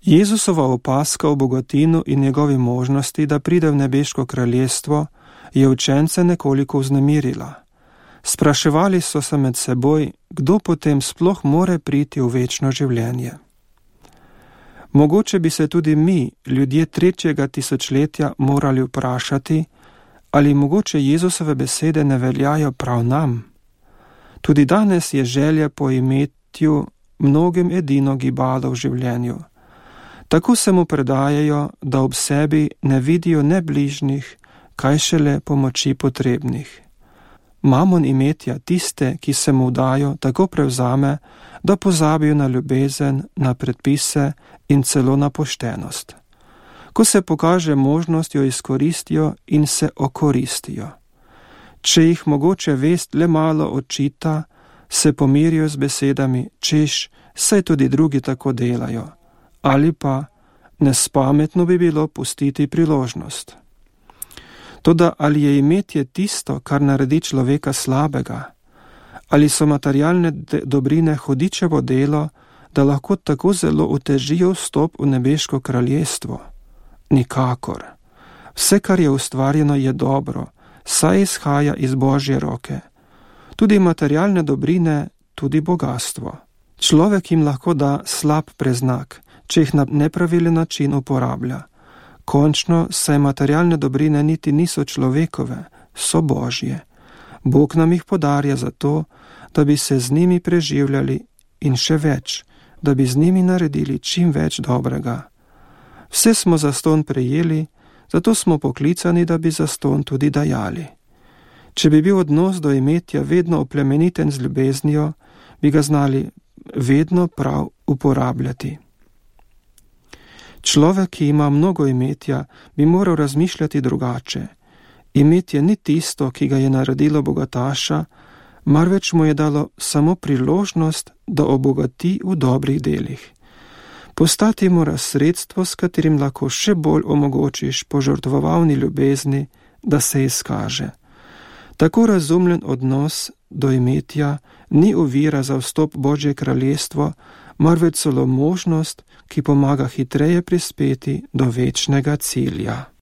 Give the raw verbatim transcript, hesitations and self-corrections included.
Jezusova opaska o bogatinu in njegovi možnosti, da pride v nebeško kraljestvo, je učence nekoliko vznemirila. Spraševali so se med seboj, kdo potem sploh more priti v večno življenje. Mogoče bi se tudi mi, ljudje tretjega tisočletja, morali vprašati, ali mogoče Jezusove besede ne veljajo prav nam. Tudi danes je želja po imetju mnogim edino gibalo v življenju. Tako se mu predajajo, da ob sebi ne vidijo ne bližnjih, kaj šele pomoči potrebnih. Mamon imetja tiste, ki se mu dajo, tako prevzame, da pozabijo na ljubezen, na predpise in celo na poštenost. Ko se pokaže možnost, jo izkoristijo in se okoristijo. Če jih mogoče vest le malo očita, se pomirijo z besedami, češ, saj tudi drugi tako delajo, ali pa nespametno bi bilo pustiti priložnost. Toda ali je imetje tisto, kar naredi človeka slabega? Ali so materialne dobrine hudičevo delo, da lahko tako zelo utežijo vstop v nebeško kraljestvo? Nikakor. Vse, kar je ustvarjeno, je dobro, saj izhaja iz Božje roke. Tudi materialne dobrine, tudi bogatstvo. Človek jim lahko da slab preznak, če jih na nepravilen način uporablja. Končno, saj materialne dobrine niti niso človekove, so Božje. Bog nam jih podarja zato, da bi se z njimi preživljali in še več, da bi z njimi naredili čim več dobrega. Vse smo zastonj prejeli, zato smo poklicani, da bi zastonj tudi dajali. Če bi bil odnos do imetja vedno oplemeniten z ljubeznijo, bi ga znali vedno prav uporabljati. Človek, ki ima mnogo imetja, bi moral razmišljati drugače. Imetje ni tisto, ki ga je naredilo bogataša, marveč mu je dalo samo priložnost, da obogati v dobrih delih. Postati mora sredstvo, s katerim lahko še bolj omogočiš požrtvovalni ljubezni, da se izkaže. Tako razumljen odnos do imetja ni ovira za vstop Božje kraljestvo, marveč celo možnost, ki pomaga hitreje prispeti do večnega cilja.